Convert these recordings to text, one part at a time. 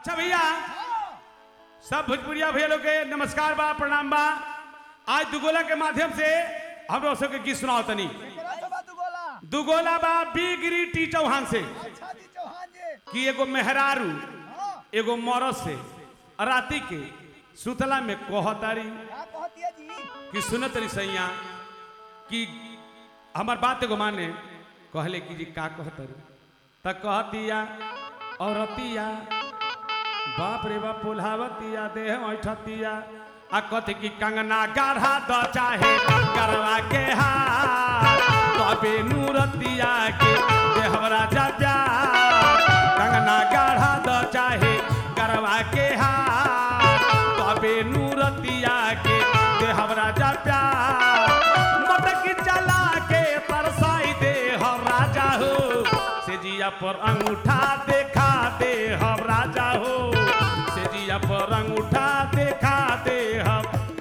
अच्छा भैया सब भोजपुरिया भैया लोग के नमस्कार बा प्रणाम बा। आज दुगोला के माध्यम से हम लोग सबके गीत सुनाओ तनी। दुगोला बा बिगरी टी चौहान से कि एगो मेहरारू एगो मरद से राती के सुतला में कहतारी कि सुनतरी सैया कि हमार बात एगो माने कहले कि जी का कहतरू त कहतिया औरतिया बाप रे बाप पुल्हावतिया देह ऐठतिया आ कथि की कंगना गाढ़ा द चाहे करवा के हार तबे नूरतिया के देहवरा जा प्यार कंगना गाढ़ा द चाहे करवा के हार तबे नूरतिया के देहवरा जा प्यार मटकी चला के परसाई दे हम राजा हो से जिया पर अंगूठा देखा दे हम राजा हो से जिया पर अंगूठा देखा दे हम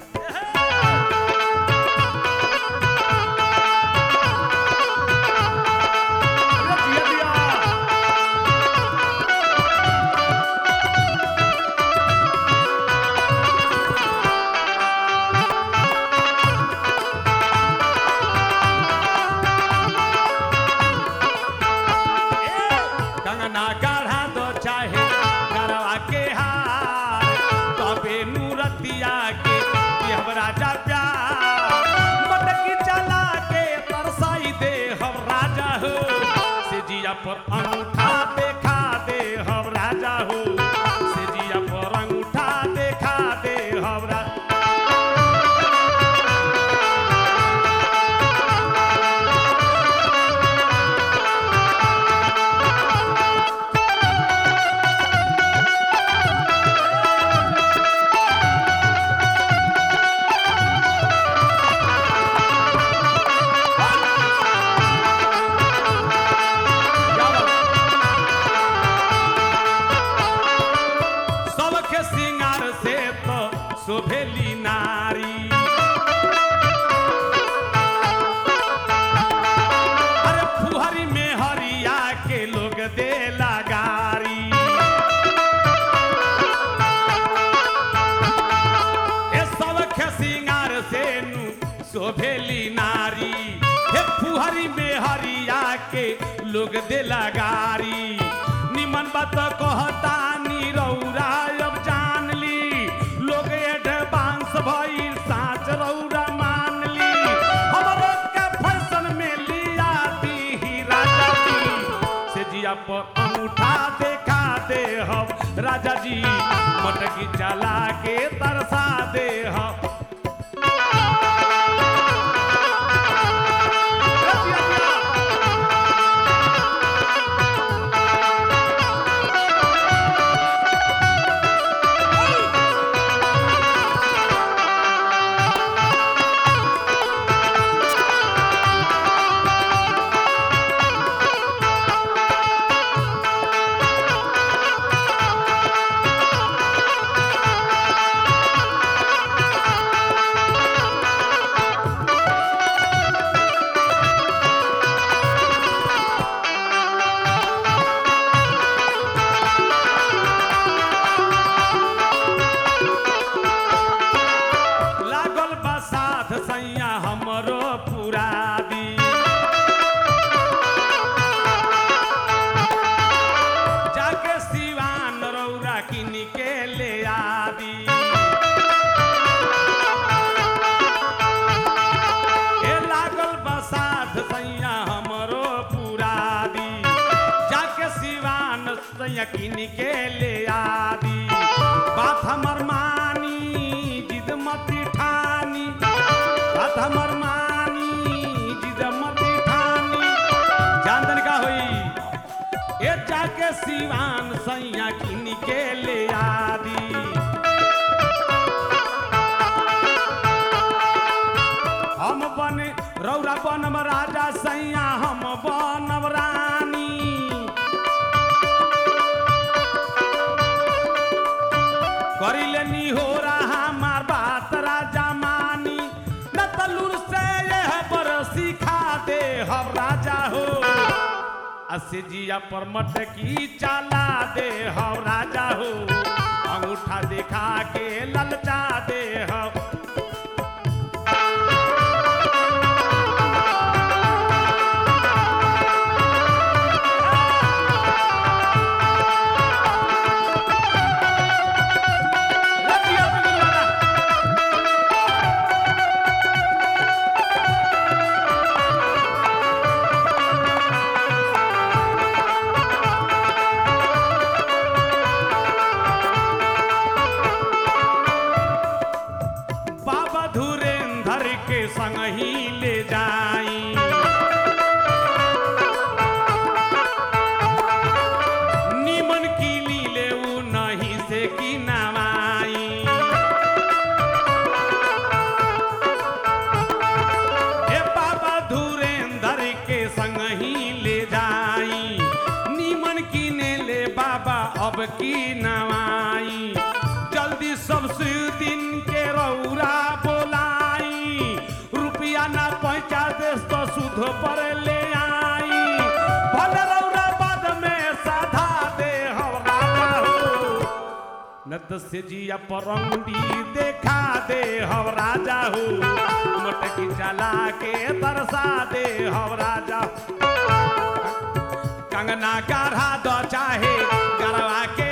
कंगना गाढ़ा दो चाहे गरवा के हार तबे नूरतिया के हम राजा प्यार मटकी चला के तरसाई दे हम राजा हो से जिया पर अंगूठा देखा दे हम राजा हो से जिया पर अंगूठा देखा दे हम राजा। शोभेली नारी अरे फुहरी में हरिया के लोग दे लगारी ए सब के सिंगार से नु शोभेली नारी हे फुहरी में हरिया के लोग दे लगारी निमन बात कहता नी रौरा अब जान ली लोग एडवांस भइल साच रौरा मान ली हमरो के फैशन में लिया दी राजा जी से जिया पर अंगूठा देखा दे हम राजा जी मटकी चला के तरसा दे हम सैया हमरो पूरा दी जाके सिवान रौरा किन के ले आदी ए लागल बसात सैया हमरो पूरा दी जाके सिवान सैया किन के ले आदी बात हमर मानी जिद मती ठानी बात हमर मानी जिद मती ठानी चांदन का होई ए जाके सिवान सैया किन के ले आदी हम बने रौरा बनम राजा सैया हम बनम रानी करिले नी हो रहा हमार बात राजा मानी न तलुर से यह पर सिखा दे हम राजा हो असे जिया पर मटकी चला दे हम राजा हो देखा के ललचा दे हम। संग ही ले जाई निमन की लीले उ नहीं से की नवाई। ए बाबा धुरेंद्र के संग ही ले जाई निमन की ने ले बाबा अब की नवाई। जल्दी सबसे दिन के रौरा ना पहुंचा देश तो सुध पर ले आई भले रौरा बाद में साधा दे हम राजा हो नत से जिया परंडी देखा दे हम राजा हो मटकी चला के तरसा दे हम राजा कंगना गढ़ा दो चाहे गरवा के